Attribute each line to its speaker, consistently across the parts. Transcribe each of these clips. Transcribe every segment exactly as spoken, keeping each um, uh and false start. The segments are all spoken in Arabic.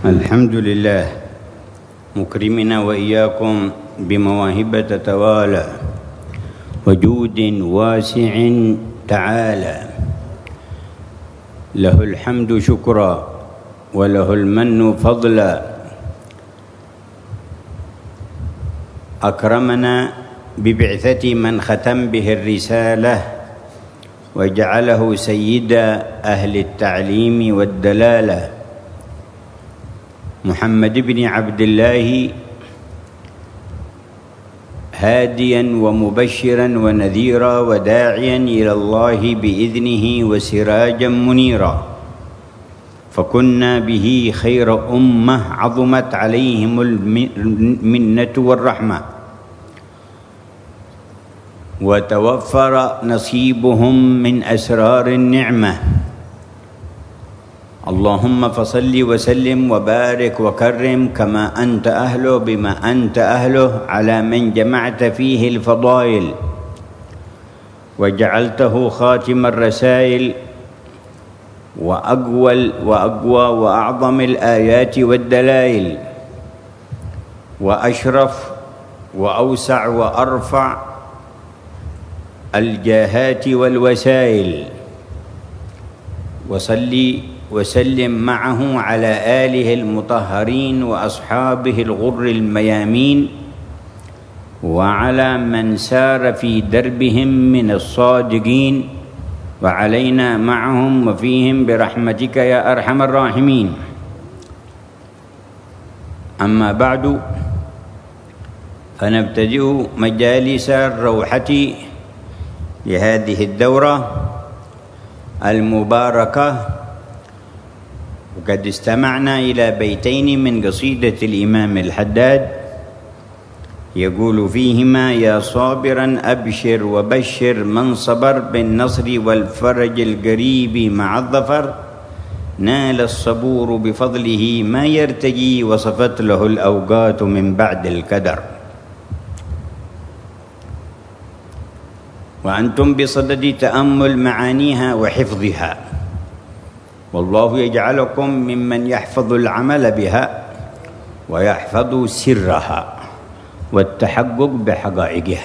Speaker 1: الحمد لله مكرمنا وإياكم بمواهب تتوالى وجود واسع تعالى، له الحمد شكرا وله المن فضلا، أكرمنا ببعثة من ختم به الرسالة وجعله سيد أهل التعليم والدلالة، محمد بن عبد الله هاديا ومبشرا ونذيرا وداعيا إلى الله بإذنه وسراجا منيرا، فكنا به خير أمة عظمت عليهم المنة والرحمة وتوفر نصيبهم من أسرار النعمة. اللهم فصل وسلم وبارك وكرم كما أنت أهله بما أنت أهله على من جمعت فيه الفضائل وجعلته خاتم الرسائل وأقوى وأقوى وأعظم الآيات والدلائل وأشرف وأوسع وأرفع الجاهات والوسائل، وصلي وسلم معه على آله المطهرين وأصحابه الغر الميامين وعلى من سار في دربهم من الصادقين وعلينا معهم وفيهم برحمتك يا أرحم الراحمين. أما بعد، فنبتدئ مجالس الروحة لهذه الدورة المباركة، وقد استمعنا إلى بيتين من قصيدة الإمام الحداد يقول فيهما: يا صابرا أبشر وبشر من صبر بالنصر والفرج القريب مع الظفر، نال الصبور بفضله ما يرتجي وصفت له الأوقات من بعد الكدر. وأنتم بصدد تأمل معانيها وحفظها، والله يجعلكم ممن يحفظ العمل بها ويحفظ سرها والتحقق بحقائقها.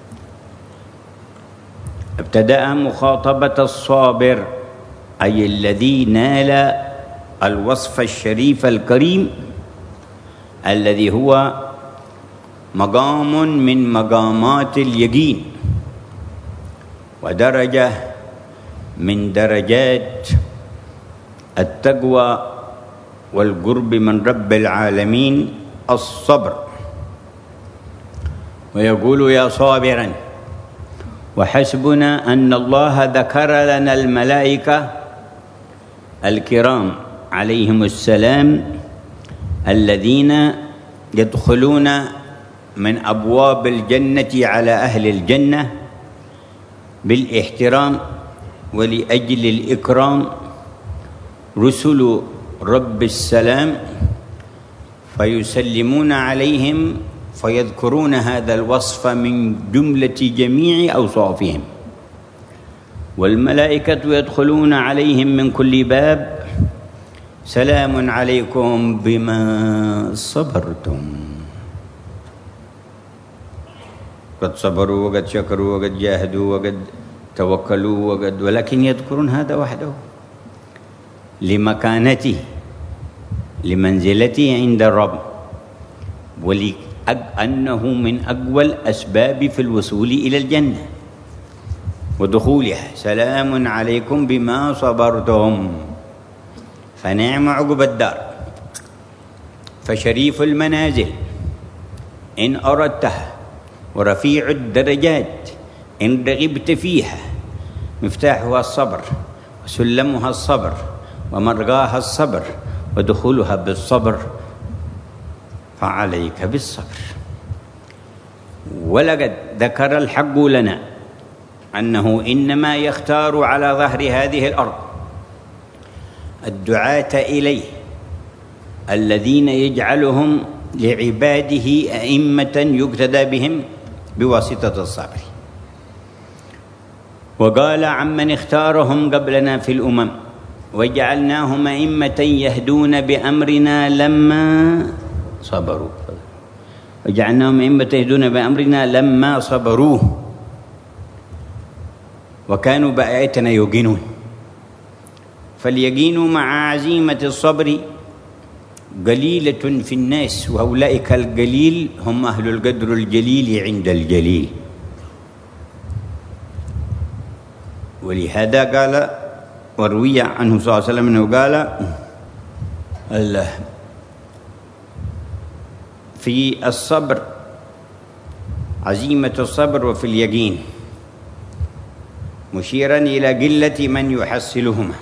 Speaker 1: ابتدأ مخاطبة الصابر أي الذي نال الوصف الشريف الكريم الذي هو مقام من مقامات اليقين ودرجة من درجات التقوى والقرب من رب العالمين الصبر. ويقول: يا صابرا. وحسبنا أن الله ذكر لنا الملائكة الكرام عليهم السلام الذين يدخلون من أبواب الجنة على أهل الجنة بالاحترام ولأجل الإكرام، رسل رب السلام، فيسلمون عليهم فيذكرون هذا الوصف من جملة جميع أوصافهم، والملائكة يدخلون عليهم من كل باب: سلام عليكم بما صبرتم. قد صبروا وقد شكروا وقد جاهدوا وقد توكلوا وقد، ولكن يذكرون هذا وحده لمكانته لمنزلته عند الرب، ولأنه من أقوى الأسباب في الوصول إلى الجنة ودخولها. سلام عليكم بما صبرتم، فنعم عقب الدار. فشريف المنازل إن أردتها ورفيع الدرجات إن رغبت فيها مفتاحها الصبر وسلمها الصبر ومرغاها الصبر ودخولها بالصبر، فعليك بالصبر. ولقد ذكر الحق لنا أنه إنما يختار على ظهر هذه الأرض الدعاة إليه الذين يجعلهم لعباده أئمة يقتدى بهم بواسطة الصبر. وقال عمن اختارهم قبلنا في الأمم: وجعلناهم أئمة يهدون بأمرنا لما صبروا وجعلناهم أئمة يهدون بأمرنا لما صبروا وكانوا بآياتنا يوقنون. فاليقين مع عزيمة الصبر قليلة في الناس، وأولئك القليل هم أهل القدر الجليل عند الجليل. ولهذا قال وروي عنه صلى الله عليه وسلم أنه قال في الصبر عزيمة الصبر وفي اليقين، مشيرا إلى قلة من يحصلهما.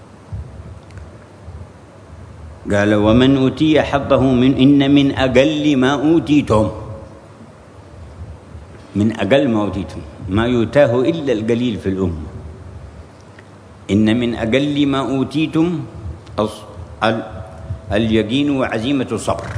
Speaker 1: قال ومن أوتي حظه من إن من أقل ما أوتيتم، من أقل ما أوتيتم ما يؤتاه إلا القليل في الأمة. إن من أقل ما أوتيتم اليقين وعزيمة الصبر،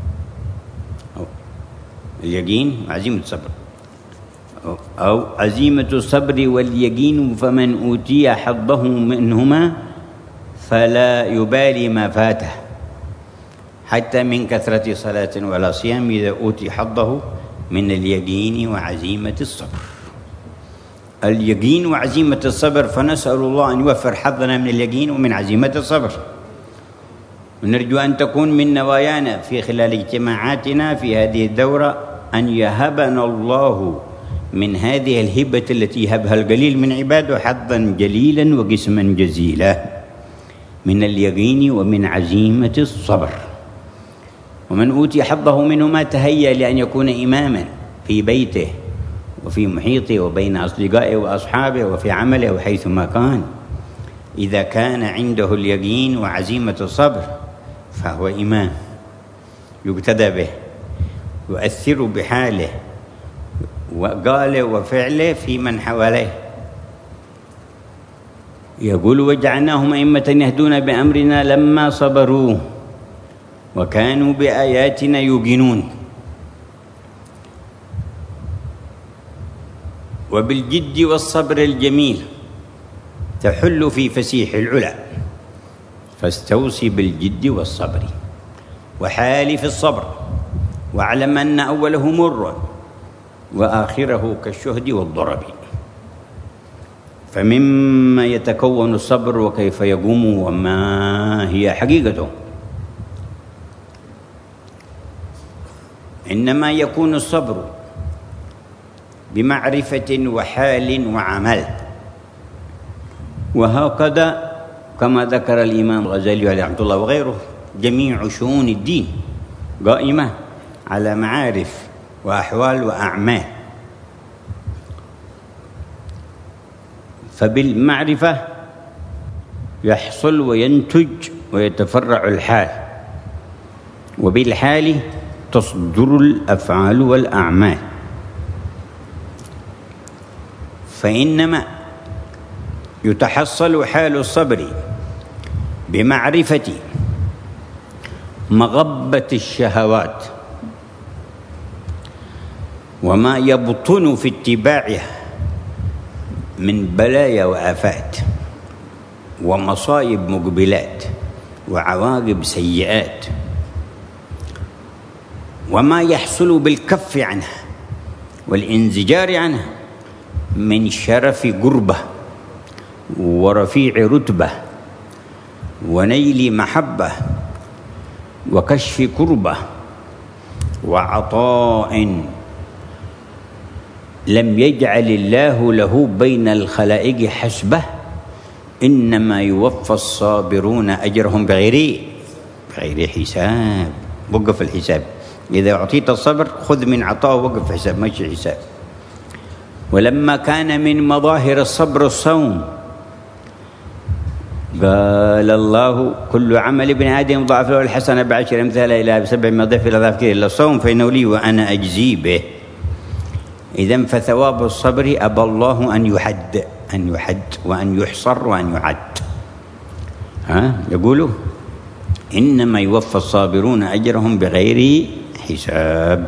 Speaker 1: اليقين وعزيمة الصبر، أو عزيمة الصبر واليقين. فمن أوتي حظه منهما فلا يبالي ما فاته حتى من كثرة صلاة ولا صيام إذا أوتي حظه من اليقين وعزيمة الصبر. اليقين وعزيمة الصبر، فنسأل الله أن يوفر حظنا من اليقين ومن عزيمة الصبر. ونرجو أن تكون من نوايانا في خلال اجتماعاتنا في هذه الدورة أن يهبنا الله من هذه الهبة التي يهبها القليل من عباده حظا جليلا وقسما جزيلا من اليقين ومن عزيمة الصبر. ومن أوتي حظه منهما تهيأ لأن يكون إماما في بيته وفي محيطه وبين أصدقائه وأصحابه وفي عمله وحيثما كان. إذا كان عنده اليقين وعزيمة الصبر فهو إمام يقتدى به، يؤثر بحاله وقاله وفعله في من حواليه. يقول وجعلناهم أئمة يهدون بأمرنا لما صبروا وكانوا بآياتنا يوقنون. وبالجد والصبر الجميل تحل في فسيح العلا، فاستوصي بالجد والصبر وحال في الصبر، واعلم أن أوله مر وآخره كالشهد والضرب. فمما يتكون الصبر وكيف يقوم وما هي حقيقته. إنما يكون الصبر بمعرفة وحال وعمل، وهكذا كما ذكر الإمام الغزالي عليه رحمة الله وغيره جميع شؤون الدين قائمة على معارف وأحوال وأعمال. فبالمعرفة يحصل وينتج ويتفرع الحال، وبالحال تصدر الأفعال والأعمال. فإنما يتحصل حال الصبر بمعرفة مغبة الشهوات وما يبطن في اتباعها من بلايا وآفات ومصائب مقبلات وعواقب سيئات، وما يحصل بالكف عنها والانزجار عنها من شرف قربة ورفيع رتبة ونيل محبة وكشف كربة وعطاء لم يجعل الله له بين الخلائق حسبة. إنما يوفى الصابرون أجرهم بغير بغير حساب. وقف الحساب، إذا أعطيت الصبر خذ من عطاء وقف حساب، ماشي حساب. ولما كان من مظاهر الصبر الصوم قال الله كل عمل ابن آدم ضعف له الحسنة بعشر أمثالها إلى سبع مضاعف إلى ضعف إلا الصوم فإنه لي وأنا أجزي به. إذن فثواب الصبر أبى الله أن يحد أن يحد وأن يحصر وأن يعد. ها يقولوا إنما يوفى الصابرون أجرهم بغير حساب.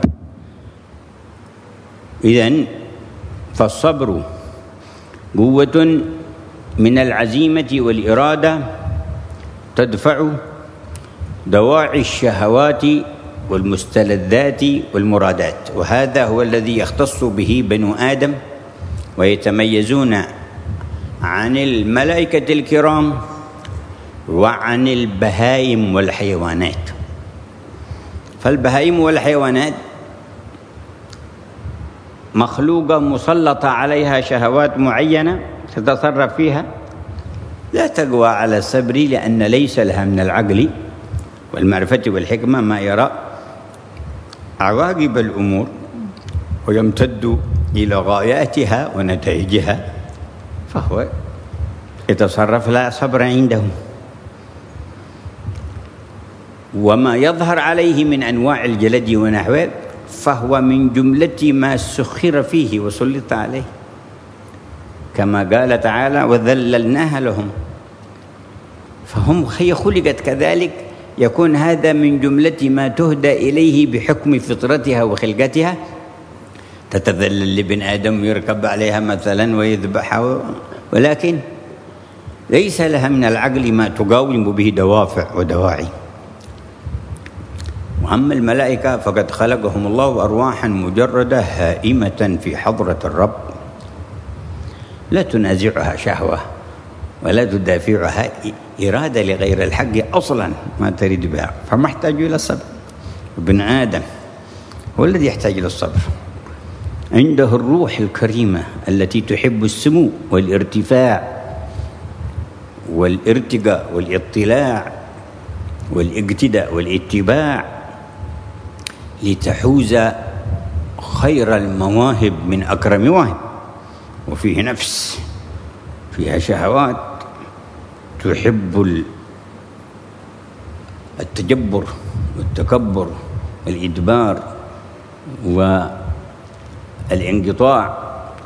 Speaker 1: إذن فالصبر قوة من العزيمة والإرادة تدفع دواعي الشهوات والمستلذات والمرادات، وهذا هو الذي يختص به بنو آدم ويتميزون عن الملائكة الكرام وعن البهائم والحيوانات. فالبهائم والحيوانات مخلوقة مسلطة عليها شهوات معينة تتصرف فيها، لا تقوى على الصبر لأن ليس لها من العقل والمعرفة والحكمة ما يرى عواقب الأمور ويمتد إلى غاياتها ونتائجها، فهو يتصرف لا صبر عنده. وما يظهر عليه من أنواع الجلد ونحوه فهو من جملة ما سخر فيه وسلط عليه، كما قال تعالى وذللناها لهم. فهم هي خلقت كذلك، يكون هذا من جملة ما تهدى إليه بحكم فطرتها وخلقتها، تتذلل لابن آدم يركب عليها مثلا ويذبحها، ولكن ليس لها من العقل ما تقاوم به دوافع ودواعي. وأما الملائكة فقد خلقهم الله أرواحا مجردة هائمة في حضرة الرب، لا تنازعها شهوة ولا تدافعها إرادة لغير الحق أصلا ما تريد بها، فما يحتاج إلى الصبر. ابن آدم هو الذي يحتاج إلى الصبر، عنده الروح الكريمة التي تحب السمو والارتفاع والارتقاء والاطلاع والاقتداء والاتباع لتحوز خير المواهب من أكرم مواهب، وفيه نفس فيها شهوات تحب التجبر والتكبر والإدبار والانقطاع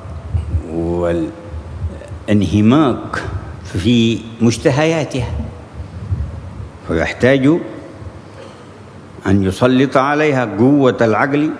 Speaker 1: والانهماك في مشتهياتها، فيحتاج أن يسلط عليها قوة العقل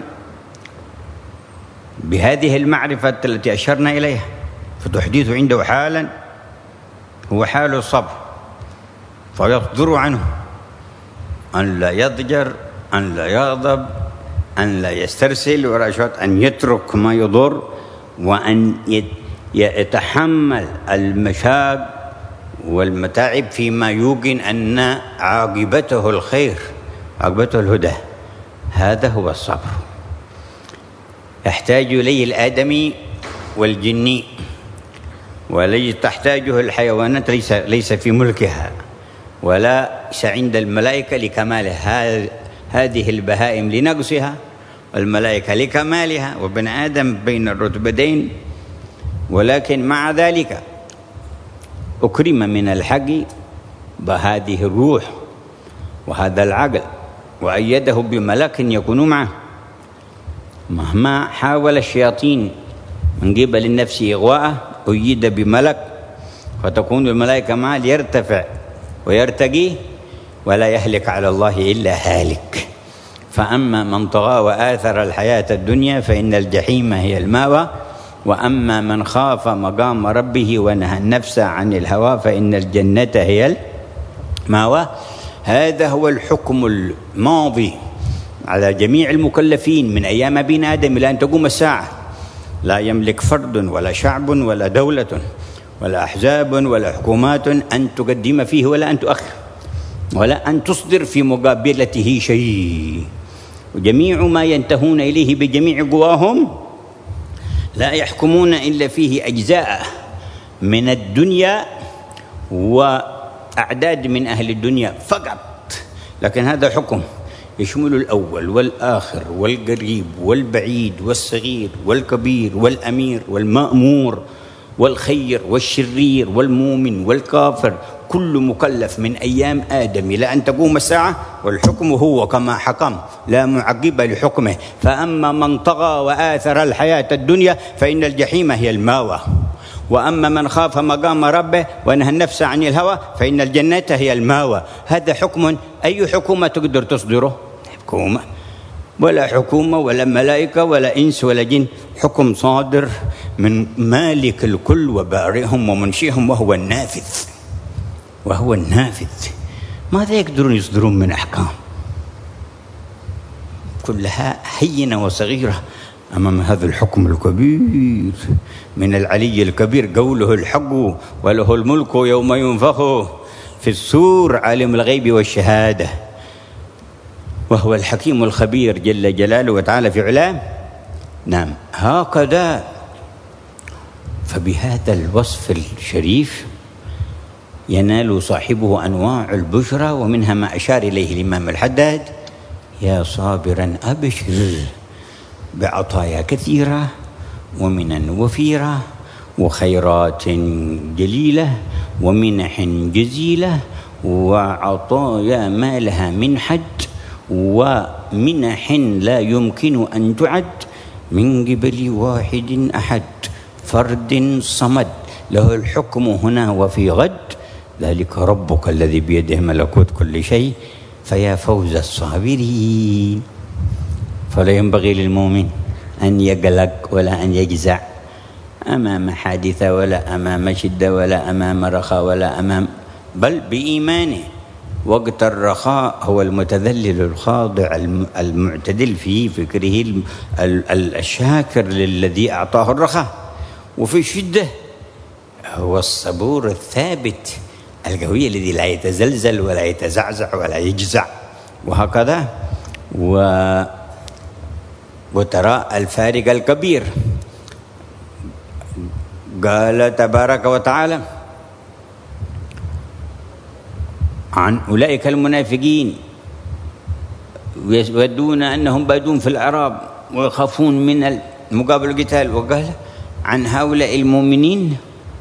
Speaker 1: بهذه المعرفة التي أشرنا إليها، فتحدث عنده حالا هو حال الصبر، فيصدر عنه أن لا يضجر، أن لا يغضب، أن لا يسترسل ولا شيء، أن يترك ما يضر، وأن يتحمل المشاق والمتاعب فيما يوقن أن عاقبته الخير، عاقبته الهدى. هذا هو الصبر، يحتاج إليه الآدمي والجني، والذي تحتاجه الحيوانات ليس ليس في ملكها ولا عند الملائكة لكمالها، هذه البهائم لنقصها والملائكة لكمالها، وابن آدم بين الرتبتين. ولكن مع ذلك أكرم من الحق بهذه الروح وهذا العقل، وأيده بملك يكون معه. مهما حاول الشياطين من قبل النفس إغواءه أيد بملك، فتكون الملائكة معه ليرتفع ويرتقي، ولا يهلك على الله إلا هالك. فأما من طغى وآثر الحياة الدنيا فإن الجحيم هي المأوى، وأما من خاف مقام ربه ونهى النفس عن الهوى فإن الجنة هي المأوى. هذا هو الحكم الماضي على جميع المكلفين من أيام أبينا آدم إلى أن تقوم الساعة. لا يملك فرد ولا شعب ولا دولة ولا أحزاب ولا حكومات أن تقدم فيه ولا أن تؤخر ولا أن تصدر في مقابلته شيء، وجميع ما ينتهون إليه بجميع قواهم لا يحكمون إلا فيه أجزاء من الدنيا وأعداد من أهل الدنيا فقط، لكن هذا حكم يشمل الأول والآخر والقريب والبعيد والصغير والكبير والأمير والمأمور والخير والشرير والمؤمن والكافر، كل مكلف من أيام آدم إلى أن تقوم الساعة، والحكم هو كما حكم لا معقب لحكمه. فأما من طغى وآثر الحياة الدنيا فإن الجحيم هي المأوى، وأما من خاف مقام ربه ونهى النفس عن الهوى فإن الجنة هي المأوى. هذا حكم، أي حكومة تقدر تصدره؟ حكومة ولا حكومة ولا ملائكة ولا إنس ولا جن، حكم صادر من مالك الكل وبارئهم ومنشئهم، وهو النافذ وهو النافذ ماذا يقدرون يصدرون من أحكام؟ كلها هينة وصغيرة أمام هذا الحكم الكبير من العلي الكبير. قوله الحق وله الملك يوم ينفخ في السور عالم الغيب والشهادة وهو الحكيم الخبير جل جلاله وتعالى في علاه. نعم، هكذا. فبهذا الوصف الشريف ينال صاحبه أنواع البشرى، ومنها ما أشار إليه الإمام الحداد: يا صابرا أبشر بعطايا كثيرة ومنن وفيرة وخيرات جليلة ومنح جزيلة وعطايا ما لها من حد ومنح لا يمكن أن تعد من قبل واحد أحد فرد صمد له الحكم هنا وفي غد، ذلك ربك الذي بيده ملكوت كل شيء. فيا فوز الصابرين. فلا ينبغي للمؤمن أن يقلق ولا أن يجزع أمام حادثة ولا أمام شدة ولا أمام رخاء ولا أمام، بل بإيمانه. وقت الرخاء هو المتذلل الخاضع المعتدل في فكره الشاكر للذي أعطاه الرخاء، وفي الشدة هو الصبور الثابت القوي الذي لا يتزلزل ولا يتزعزع ولا يجزع، وهكذا. و وترى الفارق الكبير. قال تبارك وتعالى عن أولئك المنافقين يودون أنهم بادون في الأعراب ويخافون من مقابل القتال، وقال عن هؤلاء المؤمنين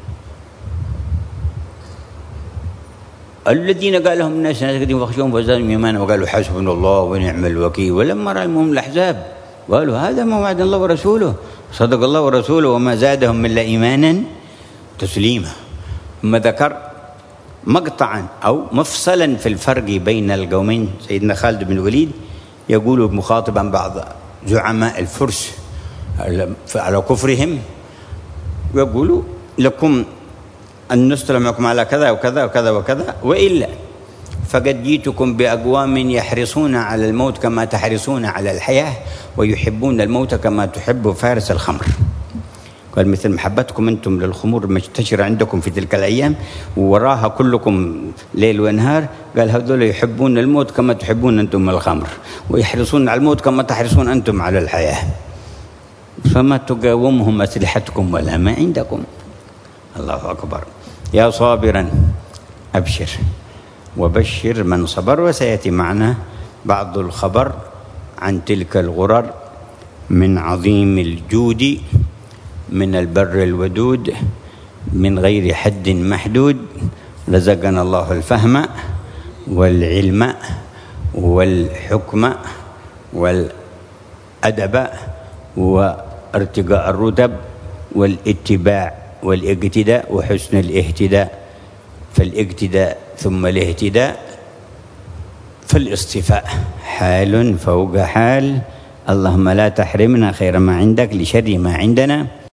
Speaker 1: الذين قال لهم الناس ناس فخشوهم فزادهم إيمانا وقالوا حسبنا الله ونعم الوكيل. ولما رأى المؤمنون الأحزاب قالوا هذا ما وعد الله ورسوله صدق الله ورسوله وما زادهم إلا إيمانا تسليما. ثم ذكر مقطعا أو مفصلا في الفرق بين القومين. سيدنا خالد بن الوليد يقول مخاطبا بعض زعماء الفرس على كفرهم، يقول لكم أن نسلم معكم على كذا وكذا وكذا وكذا، وإلا فقد جئتكم بأقوام يحرصون على الموت كما تحرصون على الحياة ويحبون الموت كما تحب فارس الخمر. قال مثل محبتكم أنتم للخمور المنتشرة عندكم في تلك الأيام ووراها كلكم ليل ونهار، قال هذول يحبون الموت كما تحبون أنتم الخمر ويحرصون على الموت كما تحرصون أنتم على الحياة، فما تقاومهم أسلحتكم ولا ما عندكم. الله أكبر. يا صابرا أبشر وبشر من صبر. وسيأتي معنا بعض الخبر عن تلك الغرر من عظيم الجود، من البر الودود، من غير حد محدود. رزقنا الله الفهم والعلم والحكم والأدب وارتقاء الرتب والاتباع والاقتداء وحسن الاهتداء. فالاقتداء ثم الاهتداء، فالاصطفاء حال فوق حال. اللهم لا تحرمنا خير ما عندك لشر ما عندنا.